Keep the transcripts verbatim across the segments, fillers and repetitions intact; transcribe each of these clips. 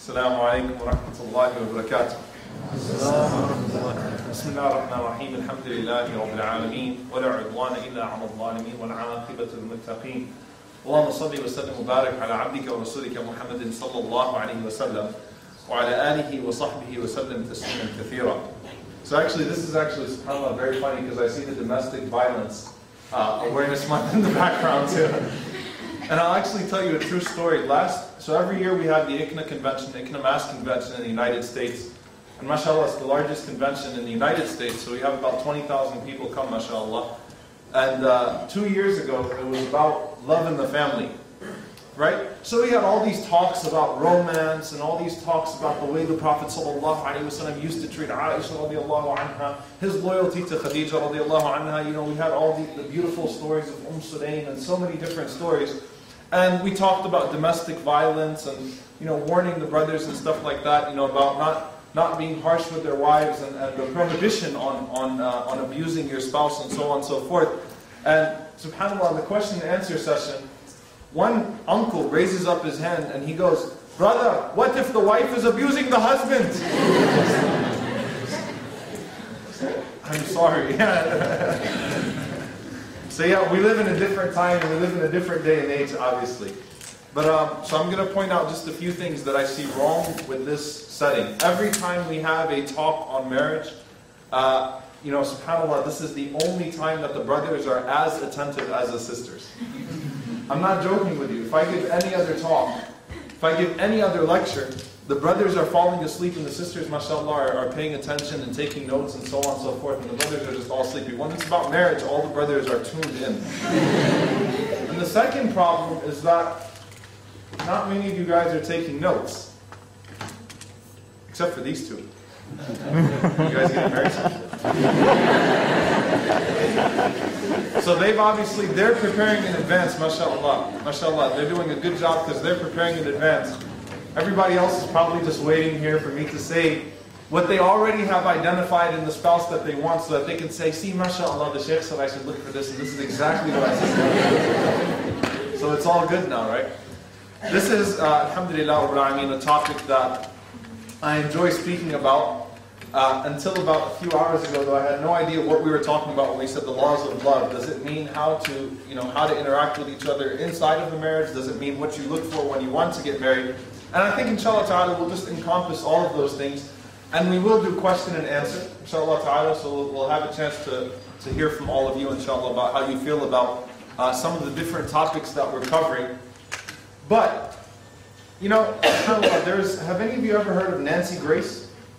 Assalamu alaikum wa rahmatullahi wa barakatuh. Bismillah ar-Rahman ar-Rahim. Alhamdulillahi Rabbil Alameen. Wa la udwana illa ala al-zalimin. Wa al-aqibatu lil-muttaqeen. Allahumma salli wa sallim wa barik ala abdika wa rasulika Muhammadin sallallahu alayhi wa sallam. Wa ala alihi wa sahbihi wa sallam tasliman kathira. So actually, this is actually, subhanAllah, very funny because I see the domestic violence uh, awareness month in the background too. And I'll actually tell you a true story. Last, so every year we have the I C N A convention, the I C N A Mass Convention in the United States. And mashallah, it's the largest convention in the United States, so we have about twenty thousand people come, mashallah. And uh, two years ago, it was about love in the family. Right? So we had all these talks about romance and all these talks about the way the Prophet ﷺ used to treat Aisha radiallahu anha, his loyalty to Khadija radiallahu anha. You know, we had all the, the beautiful stories of Umm Sulaym and so many different stories. And we talked about domestic violence and, you know, warning the brothers and stuff like that, you know, about not not being harsh with their wives and, and the prohibition on on uh, on abusing your spouse and so on and so forth. And subhanAllah, in the question and answer session, one uncle raises up his hand and he goes, "Brother, what if the wife is abusing the husband?" I'm sorry. So yeah, we live in a different time and we live in a different day and age, obviously. But um, so I'm going to point out just a few things that I see wrong with this setting. Every time we have a talk on marriage, uh, you know, subhanAllah, this is the only time that the brothers are as attentive as the sisters. I'm not joking with you. If I give any other talk, if I give any other lecture, the brothers are falling asleep and the sisters, mashallah, are, are paying attention and taking notes and so on and so forth, and the brothers are just all sleepy. When it's about marriage, all the brothers are tuned in. And the second problem is that not many of you guys are taking notes. Except for these two. You guys getting married soon? So they've obviously, they're preparing in advance, mashallah. Mashallah, they're doing a good job because they're preparing in advance. Everybody else is probably just waiting here for me to say what they already have identified in the spouse that they want so that they can say, "See, mashallah, the Shaykh said I should look for this and this is exactly what I said." So it's all good now, right? This is, uh, alhamdulillah, I mean, a topic that I enjoy speaking about. Uh, until about a few hours ago, though, I had no idea what we were talking about when we said the laws of love. Does it mean how to, you know, how to interact with each other inside of the marriage? Does it mean what you look for when you want to get married? And I think, inshallah ta'ala, we'll just encompass all of those things. And we will do question and answer, inshallah ta'ala, so we'll, we'll have a chance to, to hear from all of you, inshallah, about how you feel about uh, some of the different topics that we're covering. But, you know, inshallah, there's, have any of you ever heard of Nancy Grace?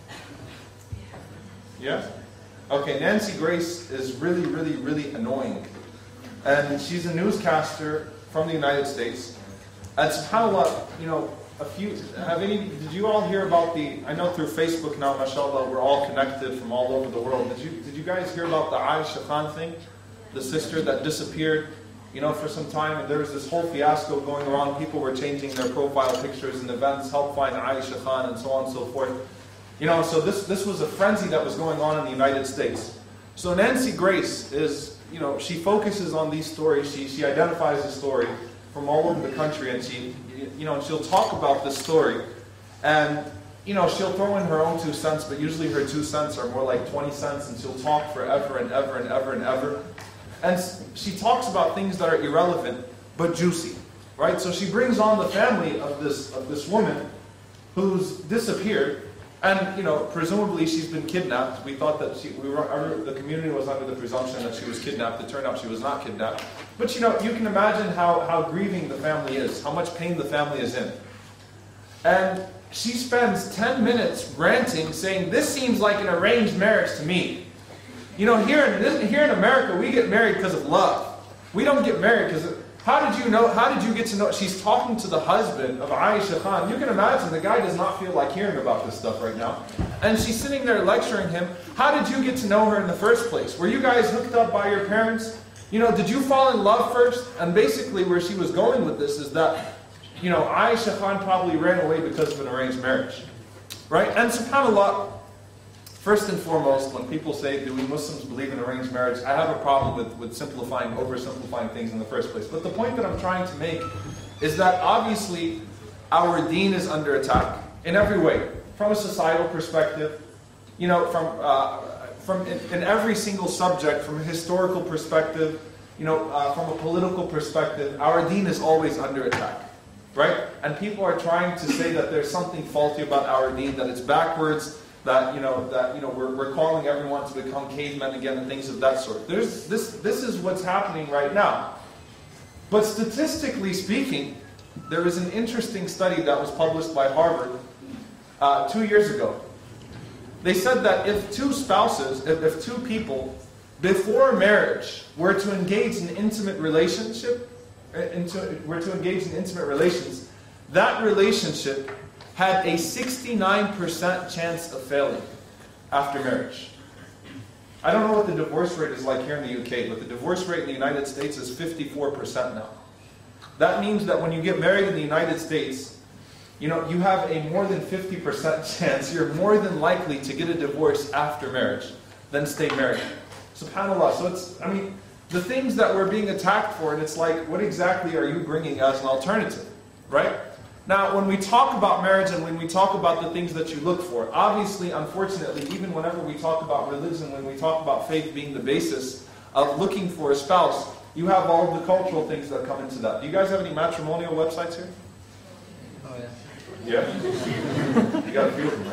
Yeah? Okay, Nancy Grace is really, really, really annoying. And she's a newscaster from the United States. And subhanAllah, you know, a few, have any, did you all hear about the, I know through Facebook now, mashallah, we're all connected from all over the world. Did you, did you guys hear about the Aisha Khan thing? The sister that disappeared, you know, for some time, and there was this whole fiasco going around. People were changing their profile pictures and events, help find Aisha Khan and so on and so forth. You know, so this, this was a frenzy that was going on in the United States. So Nancy Grace is, you know, she focuses on these stories. She, she identifies the story from all over the country, and she, you know, she'll talk about this story. And, you know, she'll throw in her own two cents, but usually her two cents are more like twenty cents, and she'll talk forever and ever and ever and ever. And she talks about things that are irrelevant, but juicy, right? So she brings on the family of this, of this woman who's disappeared. And, you know, presumably she's been kidnapped. We thought that she, we were, the community was under the presumption that she was kidnapped. It turned out she was not kidnapped. But, you know, you can imagine how, how grieving the family is, how much pain the family is in. And she spends ten minutes ranting, saying, "This seems like an arranged marriage to me. You know, here in, here in America, we get married because of love. We don't get married because of..." How did you know, how did you get to know, she's talking to the husband of Aisha Khan. You can imagine the guy does not feel like hearing about this stuff right now. And she's sitting there lecturing him. How did you get to know her in the first place? Were you guys hooked up by your parents? You know, did you fall in love first? And basically where she was going with this is that, you know, Aisha Khan probably ran away because of an arranged marriage. Right? And subhanAllah, first and foremost, when people say, do we Muslims believe in arranged marriage, I have a problem with, with simplifying, oversimplifying things in the first place. But the point that I'm trying to make is that obviously our deen is under attack. in every way, from a societal perspective, you know, from uh, from in, in every single subject, from a historical perspective, you know, uh, from a political perspective, our deen is always under attack, right? And people are trying to say that there's something faulty about our deen, that it's backwards, that you know, that you know, we're we're calling everyone to become cavemen again, and things of that sort. There's this this is what's happening right now. But statistically speaking, there is an interesting study that was published by Harvard uh, two years ago. They said that if two spouses, if, if two people, before marriage, were to engage in intimate relationship, into, were to engage in intimate relations, that relationship had a sixty-nine percent chance of failing after marriage. I don't know what the divorce rate is like here in the U K, but the divorce rate in the United States is fifty-four percent now. That means that when you get married in the United States, you know, you have a more than fifty percent chance, you're more than likely to get a divorce after marriage than stay married. SubhanAllah. So it's, I mean, the things that we're being attacked for, and it's like, what exactly are you bringing as an alternative, right? Now, when we talk about marriage and when we talk about the things that you look for, obviously, unfortunately, even whenever we talk about religion, when we talk about faith being the basis of looking for a spouse, you have all of the cultural things that come into that. Do you guys have any matrimonial websites here? Oh, yeah. Yeah? You got a few of them,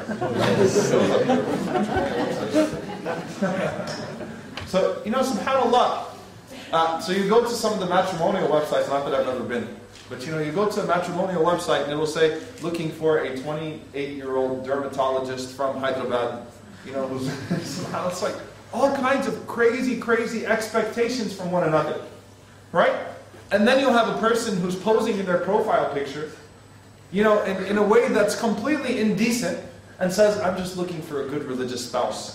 right? So, you know, subhanAllah. Uh, so you go to some of the matrimonial websites, not that I've ever been, but you know, you go to a matrimonial website and it will say, looking for a twenty-eight-year-old dermatologist from Hyderabad, you know, who's, it's like all kinds of crazy, crazy expectations from one another, right? And then you'll have a person who's posing in their profile picture, you know, in, in a way that's completely indecent, and says, I'm just looking for a good religious spouse.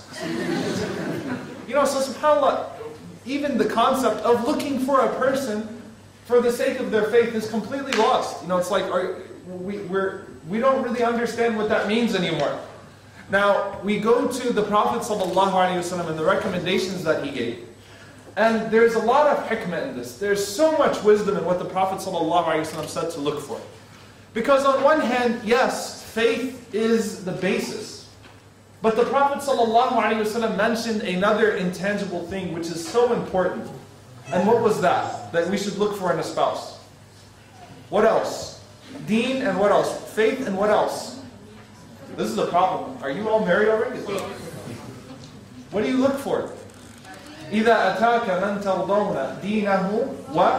You know, so subhanAllah, even the concept of looking for a person for the sake of their faith is completely lost. You know, it's like, are, we, we're, we don't really understand what that means anymore. Now, we go to the Prophet ﷺ and the recommendations that he gave. And there's a lot of hikmah in this. There's so much wisdom in what the Prophet ﷺ said to look for. Because on one hand, yes, faith is the basis. But the Prophet ﷺ mentioned another intangible thing which is so important. And what was that? That we should look for in a spouse. What else? Deen and what else? Faith and what else? This is the problem. Are you all married already? What do you look for? إِذَا أَتَاكَ مَنْ تَرْضَوْنَ دِينَهُ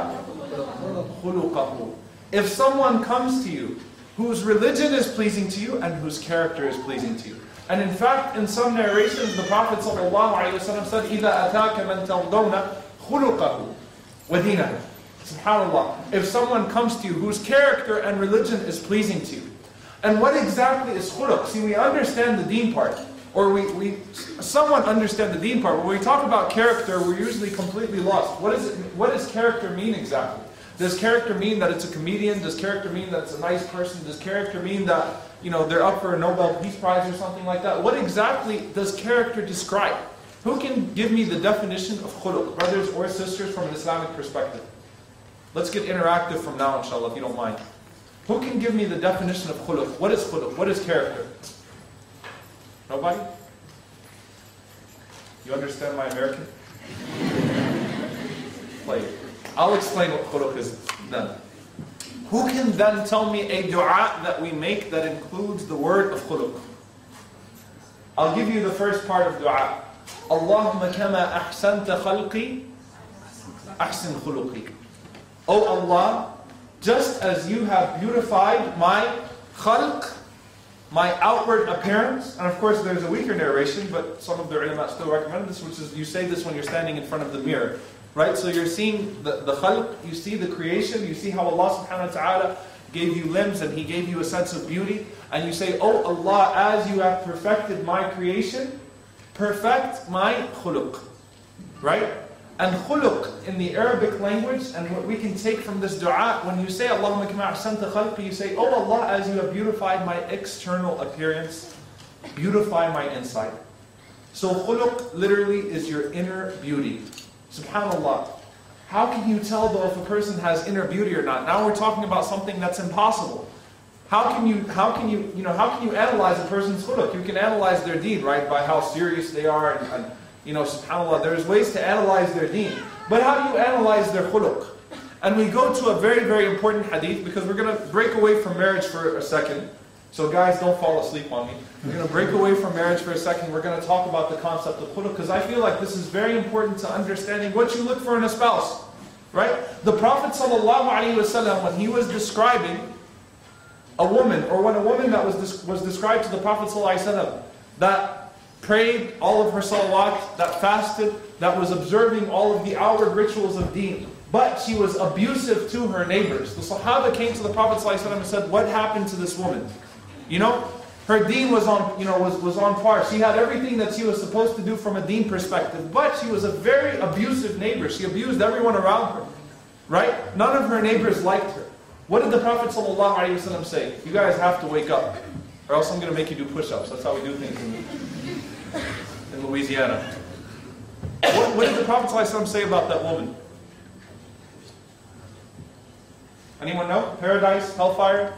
وَخُلُقَهُ. If someone comes to you whose religion is pleasing to you and whose character is pleasing to you. And in fact, in some narrations, the Prophet ﷺ said, إِذَا أَتَاكَ مَنْ تَرْضَوْنَ خُلُقَهُ وَدِينَهُ. SubhanAllah. If someone comes to you whose character and religion is pleasing to you. And what exactly is khuluq? See, we understand the deen part. Or we, we somewhat understand the deen part. When we talk about character, we're usually completely lost. What, is it, what does character mean exactly? Does character mean that it's a comedian? Does character mean that it's a nice person? Does character mean that, you know, they're up for a Nobel Peace Prize or something like that? What exactly does character describe? Who can give me the definition of khuluq, brothers or sisters, from an Islamic perspective? Let's get interactive from now, inshallah, if you don't mind. Who can give me the definition of khuluq? What is khuluq? What is character? Nobody? You understand my American? Play it. I'll explain what khuluq is then. Who can then tell me a dua that we make that includes the word of khuluq? I'll give you the first part of dua. Allahumma kama ahsanta khalqi, ahsin khuluqi. Oh Allah, just as you have beautified my khalq, my outward appearance, and of course there's a weaker narration, but some of the ulama still recommend this, which is you say this when you're standing in front of the mirror. Right? So you're seeing the, the khalq, you see the creation, you see how Allah subhanahu wa ta'ala gave you limbs and He gave you a sense of beauty. And you say, oh Allah, as you have perfected my creation, perfect my khuluq. Right? And khuluq in the Arabic language, and what we can take from this dua, when you say, Allahumma kama ahsanta khalqi, you say, oh Allah, as you have beautified my external appearance, beautify my inside. So khuluq literally is your inner beauty. SubhanAllah. How can you tell though if a person has inner beauty or not? Now we're talking about something that's impossible. How can you, how can you, you know, how can you analyze a person's khuluq? You can analyze their deen, right, by how serious they are, and, and you know, subhanAllah, there's ways to analyze their deen. But how do you analyze their khuluq? And we go to a very, very important hadith, because we're going to break away from marriage for a second. So guys, don't fall asleep on me. We're going to break away from marriage for a second. We're going to talk about the concept of khuluq, because I feel like this is very important to understanding what you look for in a spouse. Right? The Prophet ﷺ, when he was describing a woman, or when a woman that was was described to the Prophet ﷺ, that prayed all of her salawat, that fasted, that was observing all of the outward rituals of deen, but she was abusive to her neighbors. The Sahaba came to the Prophet ﷺ and said, what happened to this woman? You know, her deen was on, you know, was, was on par. She had everything that she was supposed to do from a deen perspective, but she was a very abusive neighbor. She abused everyone around her. Right? None of her neighbors liked her. What did the Prophet ﷺ say? You guys have to wake up, or else I'm going to make you do push-ups. That's how we do things in, in Louisiana. What, what did the Prophet ﷺ say about that woman? Anyone know? Paradise? Hellfire?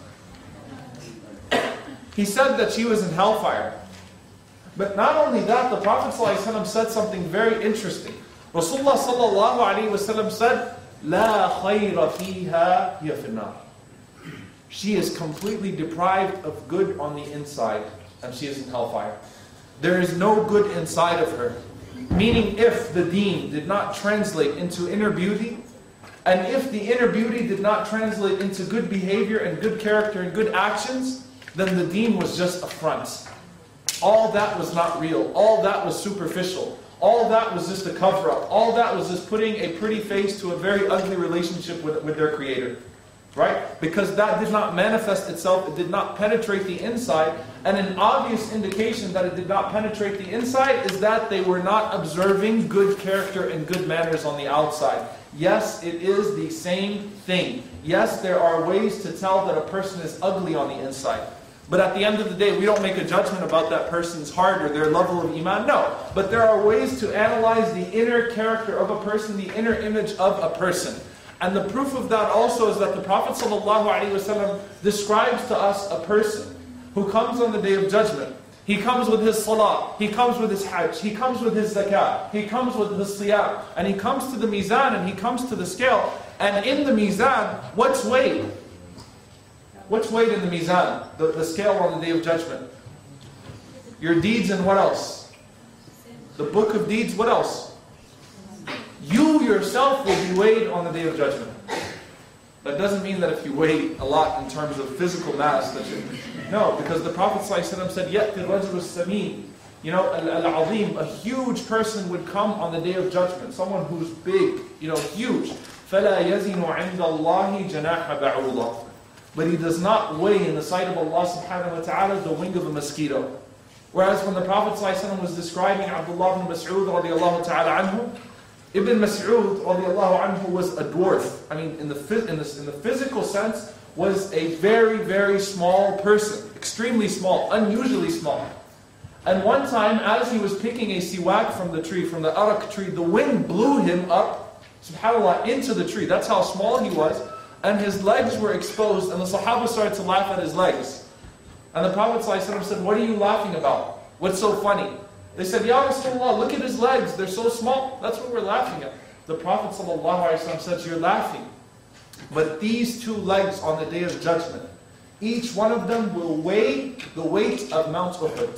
He said that she was in hellfire. But not only that, the Prophet ﷺ said something very interesting. Rasulullah sallallahu alaihi wasallam said, لا خير فيها هي في النار. She is completely deprived of good on the inside, and she is in hellfire. There is no good inside of her. Meaning, if the deen did not translate into inner beauty, and if the inner beauty did not translate into good behavior and good character and good actions, then the deen was just a front. All that was not real. All that was superficial. All that was just a cover-up. All that was just putting a pretty face to a very ugly relationship with, with their Creator. Right? Because that did not manifest itself, it did not penetrate the inside. And an obvious indication that it did not penetrate the inside is that they were not observing good character and good manners on the outside. Yes, it is the same thing. Yes, there are ways to tell that a person is ugly on the inside. But at the end of the day, we don't make a judgment about that person's heart or their level of iman. No. But there are ways to analyze the inner character of a person, the inner image of a person. And the proof of that also is that the Prophet ﷺ describes to us a person who comes on the Day of Judgment. He comes with his salah, he comes with his hajj, he comes with his zakah, he comes with his siyam, and he comes to the mizan and he comes to the scale. And in the mizan, what's weighed? What's weighed in the mizan, the, the scale on the Day of Judgment? Your deeds and what else? The book of deeds, what else? You yourself will be weighed on the Day of Judgment. That doesn't mean that if you weigh a lot in terms of physical mass, that you... No, because the Prophet ﷺ said, يَأْتِ الرَّجُلُ السَّمِينَ. You know, al-azim, a huge person would come on the Day of Judgment. Someone who's big, you know, huge. فَلَا يَزِنُ عِنْدَ اللَّهِ جَنَاحَ بَعُوضَةٍ. But he does not weigh in the sight of Allah subhanahu wa ta'ala the wing of a mosquito. Whereas when the Prophet ﷺ was describing Abdullah ibn Mas'ud radiallahu ta'ala anhu, Ibn Mas'ud radiallahu anhu was a dwarf. I mean, in the, in, the, in the physical sense, was a very, very small person. Extremely small, unusually small. And one time, as he was picking a siwak from the tree, from the arak tree, the wind blew him up, subhanAllah, into the tree. That's how small he was. And his legs were exposed, and the Sahaba started to laugh at his legs. And the Prophet ﷺ said, what are you laughing about? What's so funny? They said, Ya Rasulullah, look at his legs, they're so small. That's what we're laughing at. The Prophet ﷺ said, you're laughing. But these two legs on the Day of Judgment, each one of them will weigh the weight of Mount Uhud.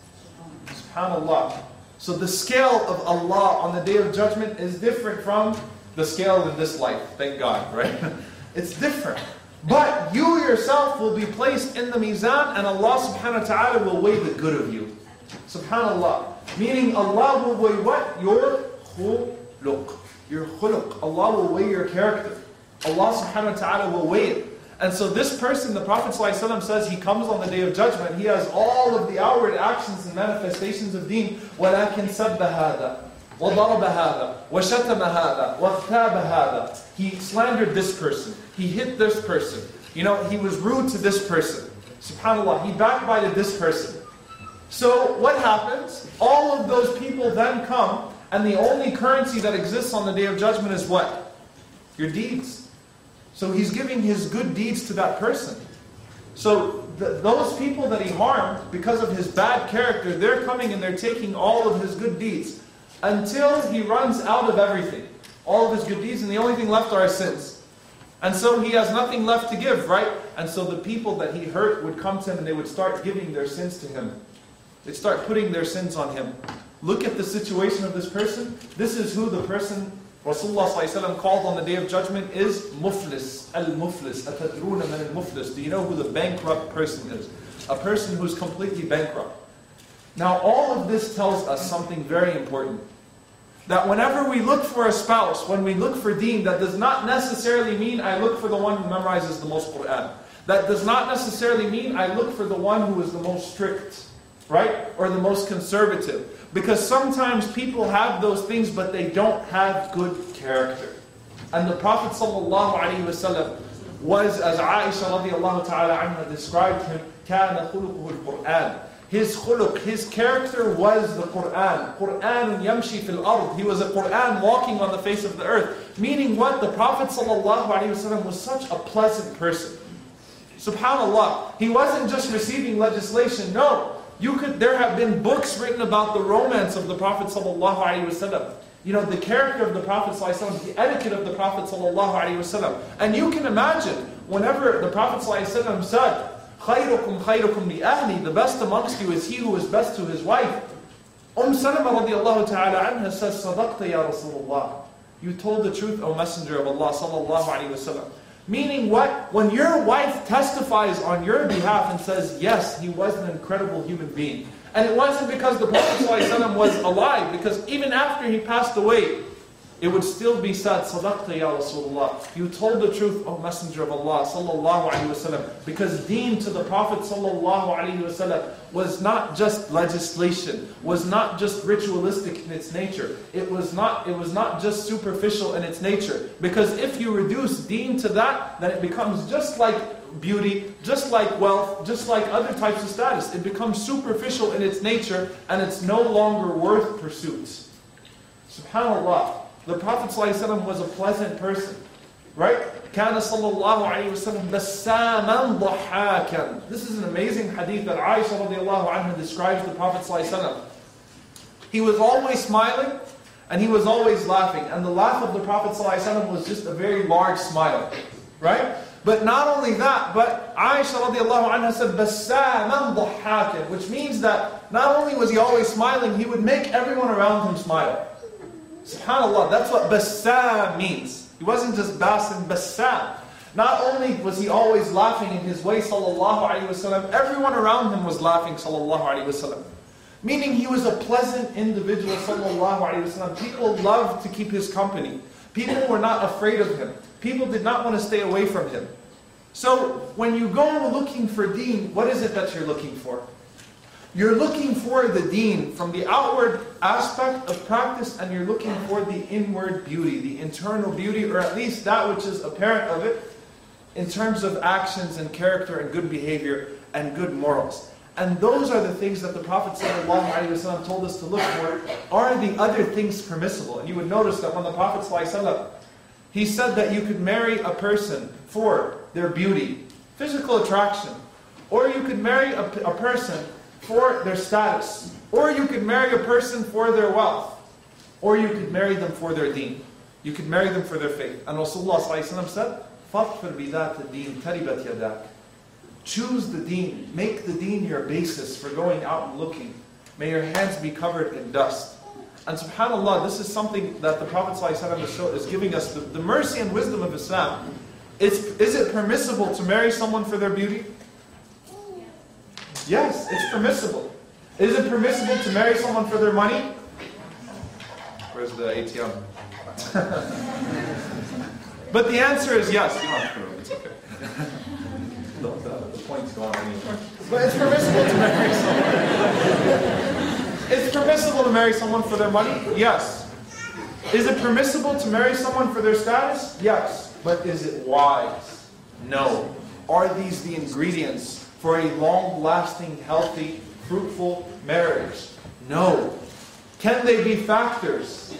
SubhanAllah. So the scale of Allah on the Day of Judgment is different from the scale in this life. Thank God, right? It's different. But you yourself will be placed in the mizan, and Allah subhanahu wa ta'ala will weigh the good of you. SubhanAllah. Meaning Allah will weigh what? Your khuluq. Your khuluq. Allah will weigh your character. Allah subhanahu wa ta'ala will weigh it. And so this person, the Prophet ﷺ says, he comes on the Day of Judgment. He has all of the outward actions and manifestations of deen. وَلَكِنْ سَبَّ هَذَا وَضَرَبَ هَذَا وَشَتَمَ هَذَا وَاغْتَابَ هَذَا. He slandered this person. He hit this person. You know, he was rude to this person. SubhanAllah, he backbited this person. So what happens? All of those people then come, and the only currency that exists on the Day of Judgment is what? Your deeds. So he's giving his good deeds to that person. So th those people that he harmed, because of his bad character, they're coming and they're taking all of his good deeds until he runs out of everything. All of his good deeds, and the only thing left are his sins. And so he has nothing left to give, right? And so the people that he hurt would come to him and they would start giving their sins to him. They'd start putting their sins on him. Look at the situation of this person. This is who the person Rasulullah called on the Day of Judgment is Muflis. Al-Muflis. Atadruna man al-Muflis. Do you know who the bankrupt person is? A person who's completely bankrupt. Now all of this tells us something very important. That whenever we look for a spouse, when we look for deen, that does not necessarily mean I look for the one who memorizes the most Qur'an. That does not necessarily mean I look for the one who is the most strict, right? Or the most conservative. Because sometimes people have those things, but they don't have good character. And the Prophet ﷺ was, as Aisha radiallahu ta'ala anha described him, كَانَ خُلُقُهُ الْقُرْآنِ. His khuluq, his character was the Qur'an. Qur'anun yamshi fil ard. He was a Qur'an walking on the face of the earth. Meaning what? The Prophet ﷺ was such a pleasant person. SubhanAllah. He wasn't just receiving legislation. No. You could, there have been books written about the romance of the Prophet ﷺ. You know, the character of the Prophet ﷺ, the etiquette of the Prophet ﷺ. And you can imagine, whenever the Prophet ﷺ said, خَيْرُكُمْ خَيْرُكُمْ لِأَهْلِ, the best amongst you is he who is best to his wife. Umm Salama radiallahu ta'ala anha says, صَدَقْتَ ya Rasulullah. You told the truth, O Messenger of Allah sallallahu alayhi wa sallam. Meaning what? When your wife testifies on your behalf and says, yes, he was an incredible human being. And it wasn't because the Prophet ﷺ was alive, because even after he passed away, it would still be said, Sadaqta ya Rasulullah. You told the truth, O Messenger of Allah sallallahu alayhi wa sallam. Because deen to the Prophet sallallahu alayhi wa sallam was not just legislation, was not just ritualistic in its nature. It was not, it was not just superficial in its nature. Because if you reduce deen to that, then it becomes just like beauty, just like wealth, just like other types of status. It becomes superficial in its nature and it's no longer worth pursuit. SubhanAllah. The Prophet ﷺ was a pleasant person, right? كَانَ صَلَّى اللَّهُ عَلَيْهِ وَسَلَّمْ بَسَّامًا ضَحَّاكًا. This is an amazing hadith that Aisha radiallahu anha describes the Prophet ﷺ. He was always smiling and he was always laughing. And the laugh of the Prophet ﷺ was just a very large smile, right? But not only that, but Aisha radiallahu anha said, بَسَّامًا ضَحَّاكًا, which means that not only was he always smiling, he would make everyone around him smile. SubhanAllah, that's what Bassam means. He wasn't just Basim, Bassam. Not only was he always laughing in his way, sallallahu alayhi wa sallam, everyone around him was laughing, sallallahu alayhi wa sallam. Meaning he was a pleasant individual, sallallahu alayhi wa sallam. People loved to keep his company. People were not afraid of him. People did not want to stay away from him. So, when you go looking for deen, what is it that you're looking for? You're looking for the deen from the outward aspect of practice, and you're looking for the inward beauty, the internal beauty, or at least that which is apparent of it in terms of actions and character and good behavior and good morals. And those are the things that the Prophet ﷺ told us to look for. Are the other things permissible? And you would notice that when the Prophet ﷺ, he said that you could marry a person for their beauty, physical attraction, or you could marry a, a person for their status, or you could marry a person for their wealth, or you could marry them for their deen. You could marry them for their faith. And Rasulullah ﷺ said, فَاطْفِرْ بِذَاتِ الدِّينِ تَرِبَتْ يَدَاكَ. Choose the deen. Make the deen your basis for going out and looking. May your hands be covered in dust. And subhanAllah, this is something that the Prophet ﷺ is giving us, the, the mercy and wisdom of Islam. It's, is it permissible to marry someone for their beauty? Yes, it's permissible. Is it permissible to marry someone for their money? Where's the A T M? But the answer is yes. You don't have to put it, it's okay. the, the, the point's gone anyway. But it's permissible to marry someone. It's permissible to marry someone for their money? Yes. Is it permissible to marry someone for their status? Yes. But is it wise? No. Are these the ingredients for a long-lasting, healthy, fruitful marriage? No. Can they be factors?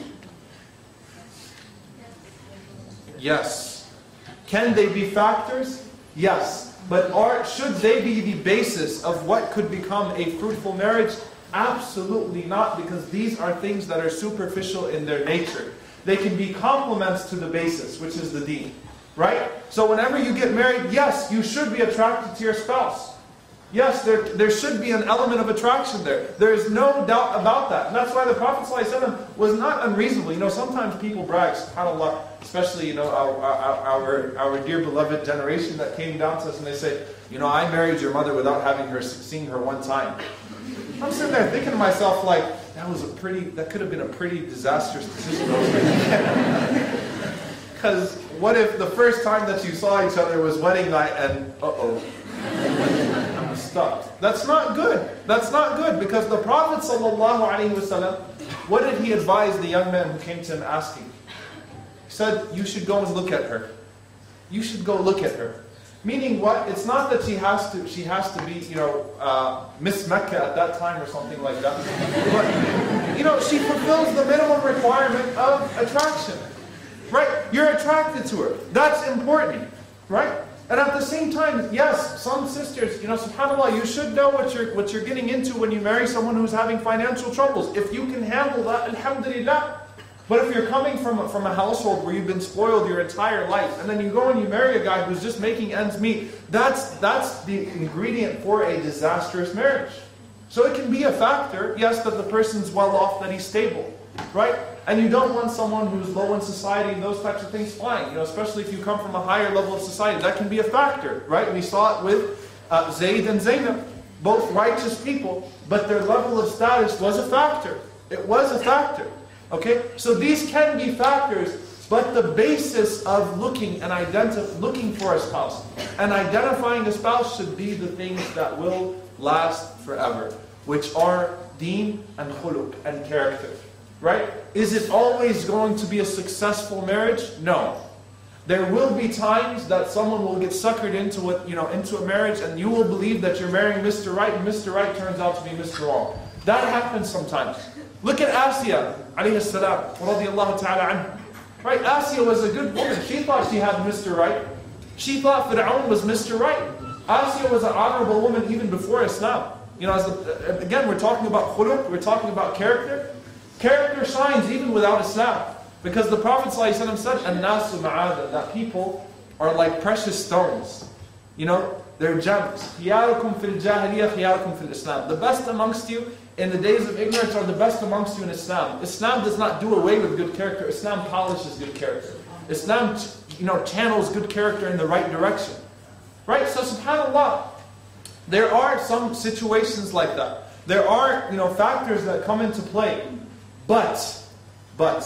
Yes. Can they be factors? Yes. But are, should they be the basis of what could become a fruitful marriage? Absolutely not, because these are things that are superficial in their nature. They can be complements to the basis, which is the deen. Right? So whenever you get married, yes, you should be attracted to your spouse. Yes, there, there should be an element of attraction there. There is no doubt about that. And that's why the Prophet ﷺ was not unreasonable. You know, sometimes people brag, subhanAllah, especially, you know, our, our, our dear beloved generation that came down to us and they say, you know, I married your mother without having her, seeing her one time. I'm sitting there thinking to myself, like, that was a pretty, that could have been a pretty disastrous decision. Because what if the first time that you saw each other was wedding night and, uh-oh, I'm stuck. That's not good. That's not good, because the Prophet ﷺ, what did he advise the young man who came to him asking? He said, you should go and look at her. You should go look at her. Meaning what? It's not that she has to, she has to be, you know, uh, Miss Mecca at that time or something like that. But, you know, she fulfills the minimum requirement of attraction. Right? You're attracted to her. That's important. Right? And at the same time, yes, some sisters, you know, subhanAllah, you should know what you're, what you're getting into when you marry someone who's having financial troubles. If you can handle that, alhamdulillah. But if you're coming from a, from a household where you've been spoiled your entire life, and then you go and you marry a guy who's just making ends meet, that's, that's the ingredient for a disastrous marriage. So it can be a factor, yes, that the person's well off, that he's stable, right? And you don't want someone who's low in society and those types of things, fine. You know, especially if you come from a higher level of society, that can be a factor, right? We saw it with uh, Zayd and Zaynab, both righteous people, but their level of status was a factor. It was a factor. Okay, so these can be factors, but the basis of looking and identi- looking for a spouse and identifying a spouse should be the things that will last forever, which are deen and khuluq and character. Right? Is it always going to be a successful marriage? No. There will be times that someone will get suckered into it, you know, into a marriage, and you will believe that you're marrying Mister Right, and Mister Right turns out to be Mister Wrong. That happens sometimes. Look at Asiyah, alayhi salam, radiyallahu ta'ala anha. Right? Asiyah was a good woman. She thought she had Mister Right. She thought Fir'aun was Mister Right. Asiyah was an honorable woman even before Islam. You know, as the, again, we're talking about khuluq, we're talking about character. Character shines even without Islam. Because the Prophet ﷺ said, "An-nasu ma'adan," that people are like precious stones. You know, they're gems. خِيَارُكُمْ فِي الْجَاهِلِيَّةِ خِيَارُكُمْ فِي الْإِسْلَامِ. The best amongst you in the days of ignorance are the best amongst you in Islam. Islam does not do away with good character. Islam polishes good character. Islam, you know, channels good character in the right direction. Right? So subhanAllah, there are some situations like that. There are, you know, factors that come into play. But, but,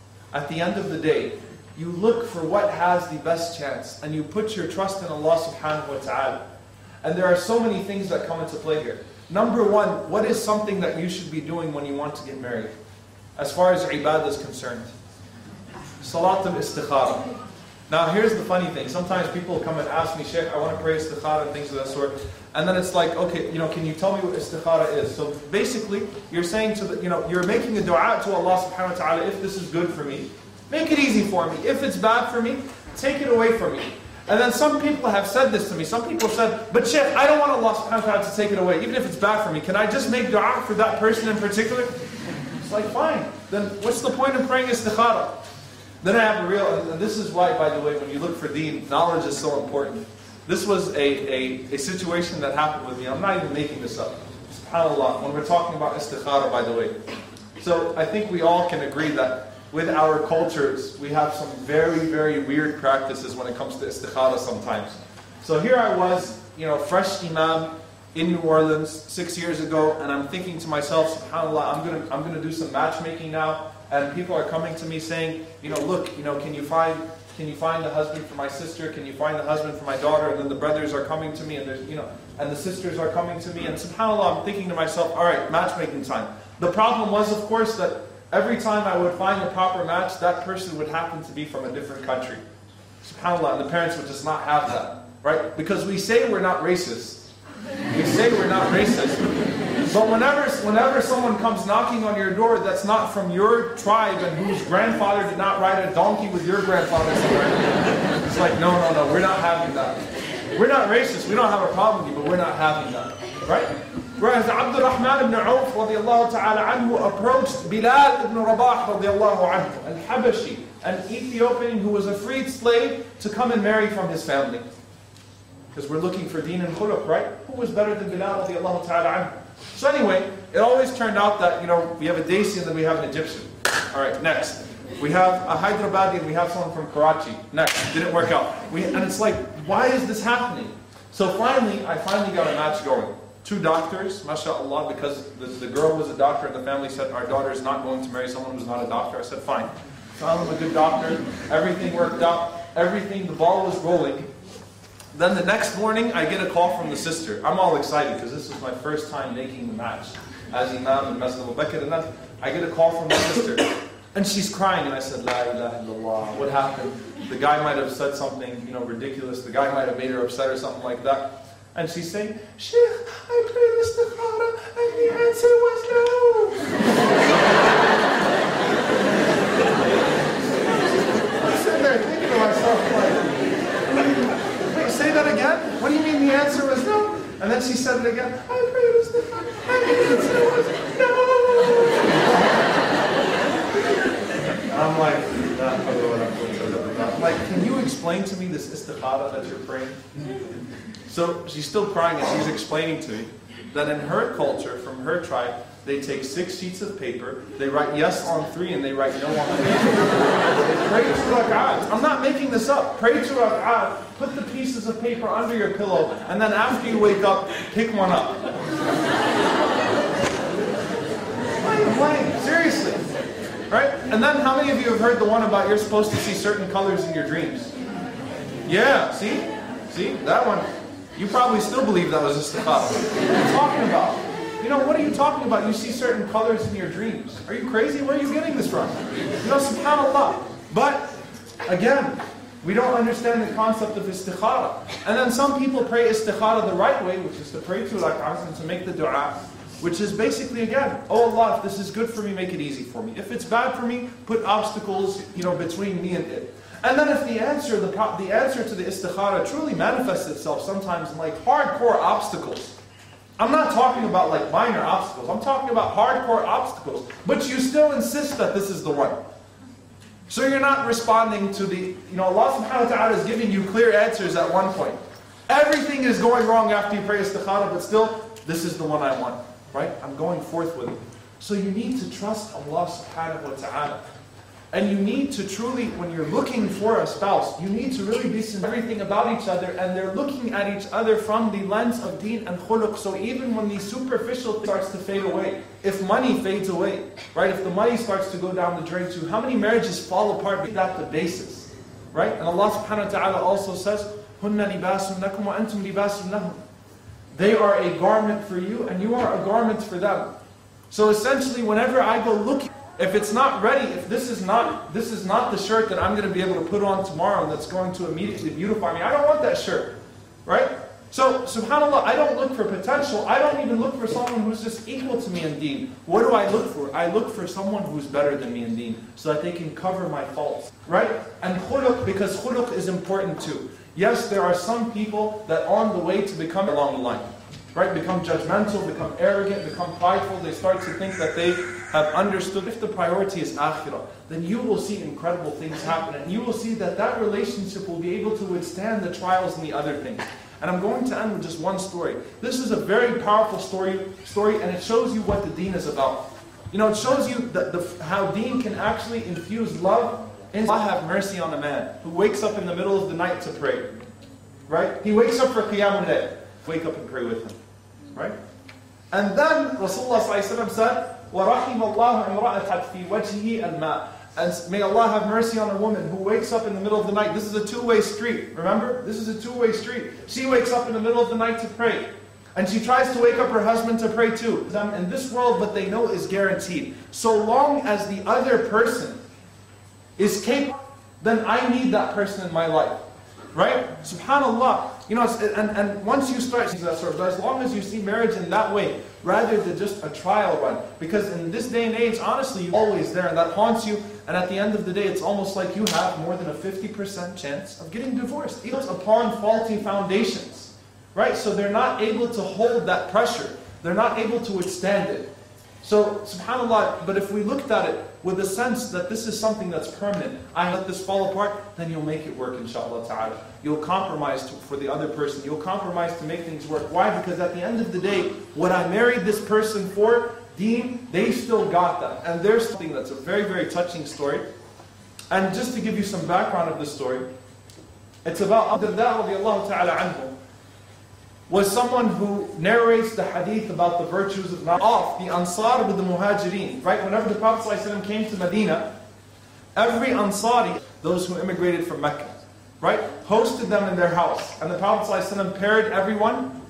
at the end of the day, you look for what has the best chance, and you put your trust in Allah subhanahu wa ta'ala. And there are so many things that come into play here. Number one, what is something that you should be doing when you want to get married? As far as ibadah is concerned. Salat al-istikhara. Now here's the funny thing. Sometimes people come and ask me, Sheikh, I want to pray istikhara and things of that sort. And then it's like, okay, you know, can you tell me what istikhara is? So basically, you're saying to the, you know, you're making a dua to Allah subhanahu wa ta'ala, if this is good for me, make it easy for me. If it's bad for me, take it away from me. And then some people have said this to me. Some people said, but Sheikh, I don't want Allah subhanahu wa ta'ala to take it away, even if it's bad for me. Can I just make dua for that person in particular? It's like, fine. Then what's the point of praying istikhara? Then I have a real, and this is why, by the way, when you look for deen, knowledge is so important. This was a, a, a situation that happened with me. I'm not even making this up. SubhanAllah, when we're talking about istikhara, by the way. So I think we all can agree that with our cultures, we have some very, very weird practices when it comes to istikhara sometimes. So here I was, you know, fresh imam in New Orleans six years ago, and I'm thinking to myself, SubhanAllah, I'm gonna, I'm gonna do some matchmaking now. And people are coming to me saying, you know, look, you know, can you find, can you find a husband for my sister? Can you find a husband for my daughter? And then the brothers are coming to me, and there's, you know, and the sisters are coming to me. And subhanAllah, I'm thinking to myself, all right, matchmaking time. The problem was, of course, that every time I would find a proper match, that person would happen to be from a different country. SubhanAllah, and the parents would just not have that, right? Because we say we're not racist. We say we're not racist. But whenever, whenever someone comes knocking on your door that's not from your tribe and whose grandfather did not ride a donkey with your grandfather somewhere, it's like, no, no, no, we're not having that. We're not racist, we don't have a problem with you, but we're not having that. Right? Whereas Abdurrahman ibn Auf radiallahu ta'ala anhu approached Bilal ibn Rabah radiallahu anhu, al-Habashi, an Ethiopian who was a freed slave, to come and marry from his family. Because we're looking for deen and khuluq, right? Who was better than Bilal radiallahu ta'ala anhu? So anyway, it always turned out that, you know, we have a Desi and then we have an Egyptian. Alright, next. We have a Hyderabadi and we have someone from Karachi. Next. Didn't work out. We, and it's like, why is this happening? So finally, I finally got a match going. Two doctors, mashallah, because the, the girl was a doctor and the family said, our daughter is not going to marry someone who's not a doctor. I said, fine. Found him a good doctor. Everything worked out. Everything, the ball was rolling. Then the next morning, I get a call from the sister. I'm all excited because this is my first time making the match as Imam in Masjid Abu Bakr. And then I get a call from the sister. And she's crying. And I said, La ilaha illallah. What happened? The guy might have said something, you know, ridiculous. The guy might have made her upset or something like that. And she's saying, Sheikh, I prayed istikhara and the answer was no. I'm sitting there thinking to myself, like, wait, say that again? What do you mean the answer was no? And then she said it again, I prayed istikhara and the answer was no. I'm like, I'm like, can you explain to me this istikhara that you're praying? So she's still crying and she's explaining to me that in her culture, from her tribe, they take six sheets of paper, they write yes on three and they write no on three. They pray two rak'at. I'm not making this up. Pray two rak'at, put the pieces of paper under your pillow, and then after you wake up, pick one up. Why? Seriously. Right? And then how many of you have heard the one about you're supposed to see certain colors in your dreams? Yeah, see? See? That one. You probably still believe that was istikhara. What are you talking about? You know, what are you talking about? You see certain colors in your dreams. Are you crazy? Where are you getting this from? You know, subhanAllah. But, again, we don't understand the concept of istikhara. And then some people pray istikhara the right way, which is to pray two rak'ahs and to make the dua, which is basically, again, oh Allah, if this is good for me, make it easy for me. If it's bad for me, put obstacles, you know, between me and it. And then if the answer, the, the answer to the istikhara truly manifests itself sometimes in like hardcore obstacles. I'm not talking about like minor obstacles. I'm talking about hardcore obstacles. But you still insist that this is the one. So you're not responding to the, you know, Allah subhanahu wa ta'ala is giving you clear answers at one point. Everything is going wrong after you pray istikhara, but still, this is the one I want. Right? I'm going forth with it. So you need to trust Allah subhanahu wa ta'ala. And you need to truly, when you're looking for a spouse, you need to really be seeing everything about each other, and they're looking at each other from the lens of deen and khuluq. So even when the superficial thing starts to fade away, if money fades away, right? If the money starts to go down the drain too, how many marriages fall apart? That's the basis, right? And Allah subhanahu wa ta'ala also says, "Hunna libasun lakum wa antum libasun lahum." They are a garment for you, and you are a garment for them. So essentially, whenever I go looking, if it's not ready, if this is not this is not the shirt that I'm going to be able to put on tomorrow and that's going to immediately beautify me, I don't want that shirt, right? So, subhanAllah, I don't look for potential. I don't even look for someone who's just equal to me in deen. What do I look for? I look for someone who's better than me in deen, so that they can cover my faults, right? And khuluq, because khuluq is important too. Yes, there are some people that are on the way to become along the line, right? Become judgmental, become arrogant, become prideful. They start to think that they have understood. If the priority is akhirah, then you will see incredible things happen, and you will see that that relationship will be able to withstand the trials and the other things. And I'm going to end with just one story. This is a very powerful story, story, and it shows you what the deen is about. You know, it shows you that the, how deen can actually infuse love. And Allah have mercy on a man who wakes up in the middle of the night to pray. Right? He wakes up for Qiyamul Layl. Wake up and pray with him. Right? And then Rasulullah said, وَرَحِمَ اللَّهُ إِمْرَأَةً فِي وَجْهِهِ الْمَاءِ. And may Allah have mercy on a woman who wakes up in the middle of the night. This is a two-way street. Remember? This is a two-way street. She wakes up in the middle of the night to pray. And she tries to wake up her husband to pray too. In this world, what they know is guaranteed. So long as the other person is capable, then I need that person in my life. Right? SubhanAllah. You know, it's, and, and once you start that sort of, as long as you see marriage in that way, rather than just a trial run. Because in this day and age, honestly, you're always there, and that haunts you. And at the end of the day, it's almost like you have more than a fifty percent chance of getting divorced. Even upon faulty foundations. Right? So they're not able to hold that pressure. They're not able to withstand it. So, subhanAllah, but if we looked at it with the sense that this is something that's permanent, I let this fall apart, then you'll make it work, inshaAllah ta'ala. You'll compromise to, for the other person. You'll compromise to make things work. Why? Because at the end of the day, what I married this person for, deen, they still got that. And there's something that's a very, very touching story. And just to give you some background of the story, it's about Abu Darda radiallahu ta'ala anhu. Was someone who narrates the hadith about the virtues of not off the Ansar with the Muhajirin. Right? Whenever the Prophet ﷺ came to Medina, every Ansari, those who immigrated from Mecca, right, hosted them in their house. And the Prophet ﷺ paired everyone.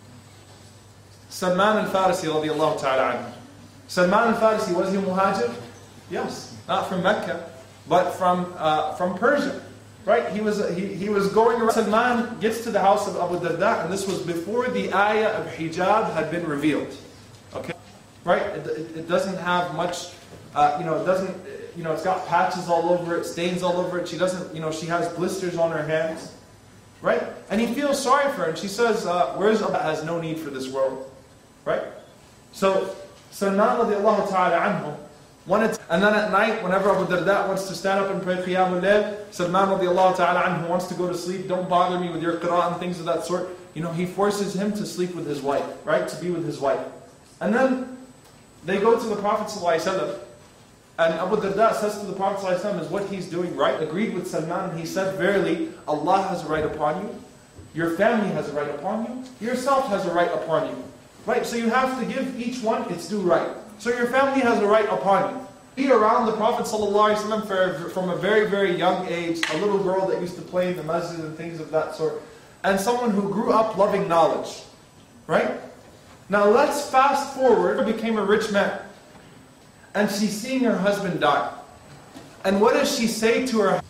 Salman al-Farisi radiallahu ta'ala anhu. Salman al-Farisi, was he a Muhajir? Yes. Not from Mecca, but from, uh, from Persia. Right? He was, he, he was going around. Salman gets to the house of Abu Darda, and this was before the ayah of hijab had been revealed. Okay? Right? It, it, it doesn't have much, uh, you know, it doesn't, you know, it's got patches all over it, stains all over it. She doesn't, you know, she has blisters on her hands. Right? And he feels sorry for her, and she says, uh, where's Allah has no need for this world. Right? So, Salman radiallahu ta'ala anhu, wanted to, and then at night, whenever Abu Darda wants to stand up and pray Qiyamul Layl, Salman radiallahu ta'ala anhu wants to go to sleep, don't bother me with your qira'ah and things of that sort. You know, he forces him to sleep with his wife, right? To be with his wife. And then they go to the Prophet ﷺ, and Abu Darda says to the Prophet ﷺ, is what he's doing right? Agreed with Salman, he said, verily, Allah has a right upon you, your family has a right upon you, yourself has a right upon you. Right? So you have to give each one its due right. So your family has a right upon you. Be around the Prophet ﷺ for, from a very, very young age, a little girl that used to play in the masjid and things of that sort, and someone who grew up loving knowledge. Right? Now let's fast forward, became a rich man, and she's seeing her husband die. And what does she say to her?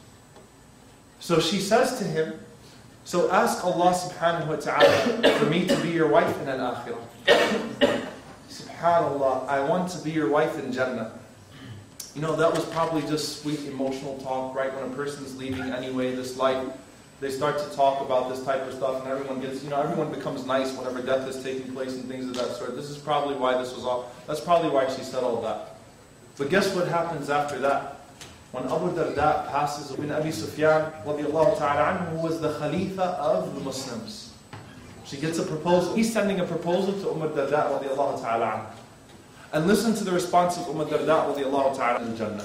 So she says to him, so ask Allah subhanahu wa ta'ala for me to be your wife in al-akhirah. SubhanAllah, I want to be your wife in Jannah. You know, that was probably just sweet emotional talk, right? When a person's leaving anyway this life, they start to talk about this type of stuff, and everyone gets, you know, everyone becomes nice whenever death is taking place and things of that sort. This is probably why this was all, that's probably why she said all that. But guess what happens after that? When Abu Darda passes, Ibn Abi Sufyan, radiallahu ta'ala anhu, who was the Khalifa of the Muslims. She gets a proposal. He's sending a proposal to Umm Darda radiallahu ta'ala anhu. And listen to the response of Umm Darda radiallahu ta'ala in Jannah.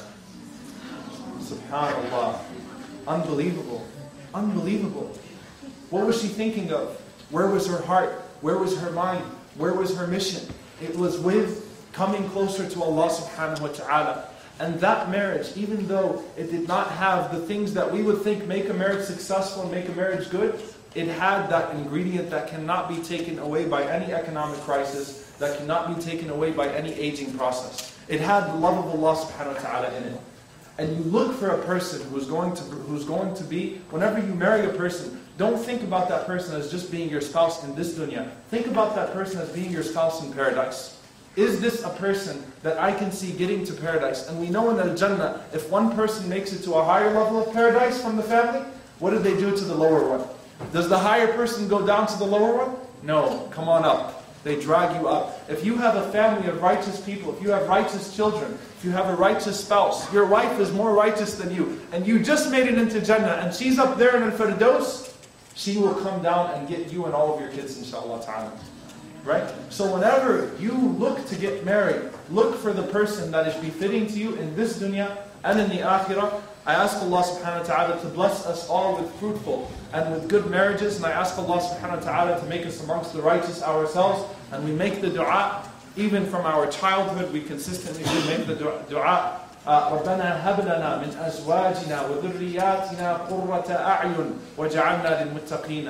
SubhanAllah. Unbelievable. Unbelievable. What was she thinking of? Where was her heart? Where was her mind? Where was her mission? It was with coming closer to Allah subhanahu wa ta'ala. And that marriage, even though it did not have the things that we would think make a marriage successful and make a marriage good, it had that ingredient that cannot be taken away by any economic crisis, that cannot be taken away by any aging process. It had the love of Allah subhanahu wa ta'ala in it. And you look for a person who's going to who's going to be, whenever you marry a person, don't think about that person as just being your spouse in this dunya. Think about that person as being your spouse in paradise. Is this a person that I can see getting to paradise? And we know in Al-Jannah, if one person makes it to a higher level of paradise from the family, what do they do to the lower one? Does the higher person go down to the lower one? No, come on up. They drag you up. If you have a family of righteous people, if you have righteous children, if you have a righteous spouse, your wife is more righteous than you, and you just made it into Jannah, and she's up there in Al-Firdaus, she will come down and get you and all of your kids, inshaAllah ta'ala. Right? So whenever you look to get married, look for the person that is befitting to you in this dunya and in the akhirah. I ask Allah subhanahu wa ta'ala to bless us all with fruitful and with good marriages, and I ask Allah subhanahu wa ta'ala to make us amongst the righteous ourselves, and we make the dua, even from our childhood, we consistently do make the dua, رَبَّنَا هَبْ لَنَا مِنْ أَزْوَاجِنَا وَذُرِّيَّاتِنَا قُرَّةَ أَعْيُنٍ وَجَعَلْنَا لِلْمُتَّقِينَ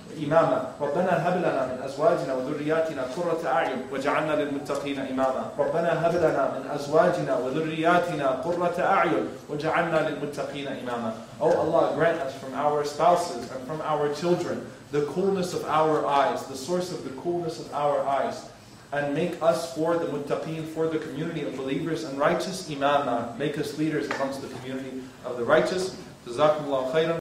إماما ربنا هب لنا من أزواجنا وذرياتنا قرة أعين وجعلنا للمتقين إماما ربنا هب لنا من أزواجنا وذرياتنا قرة أعين وجعلنا للمتقين إماما. Oh Allah, grant us from our spouses and from our children the coolness of our eyes, the source of the coolness of our eyes, and make us for the muttaqeen, for the community of believers and righteous imama. Make us leaders amongst the community of the righteous. Jazakumullah khairan.